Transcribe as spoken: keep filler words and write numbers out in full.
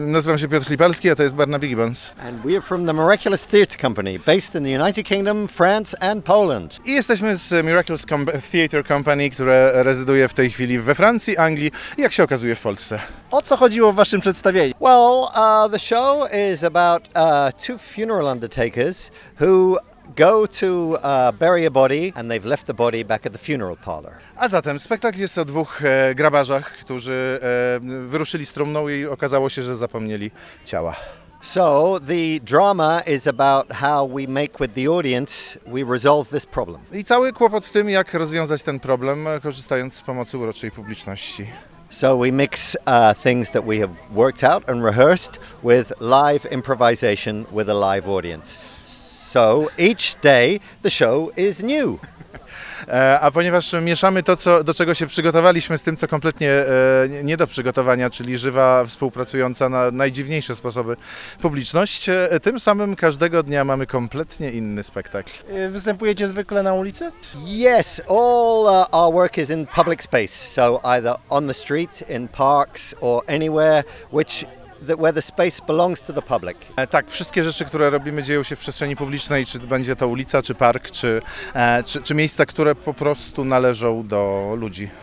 Nazywam się Piotr Lipalski, a to jest Barnaby Gibbons. And we are from the Miraculous Theatre Company, based in the United Kingdom, France and Poland. I jesteśmy z Miraculous Com- Theatre Company, które rezyduje w tej chwili we Francji, Anglii i jak się okazuje w Polsce. O co chodziło w waszym przedstawieniu? Well, uh, the show is about uh, two funeral undertakers who go to uh, bury a body and they've left the body back at the funeral parlor. A zatem spektakl jest o dwóch e, grabarzach, którzy e, wyruszyli z trumną i okazało się, że zapomnieli ciała. So the drama is about how we make with the audience, we resolve this problem. I cały kłopot w tym, jak rozwiązać ten problem, e, korzystając z pomocy uroczej publiczności. So we mix uh, things that we have worked out and rehearsed with live improvisation with a live audience. So each day the show is new. E, a ponieważ mieszamy to, co, do czego się przygotowaliśmy, z tym, co kompletnie e, nie do przygotowania, czyli żywa, współpracująca na najdziwniejsze sposoby publiczność, e, tym samym każdego dnia mamy kompletnie inny spektakl. Y, Występujecie zwykle na ulicy? Yes, all uh, our work is in public space. So either on the street, in parks or anywhere which that where the space belongs to the public. E, tak, wszystkie rzeczy, które robimy, dzieją się w przestrzeni publicznej, czy będzie to ulica, czy park, czy, e, czy, czy miejsca, które po prostu należą do ludzi.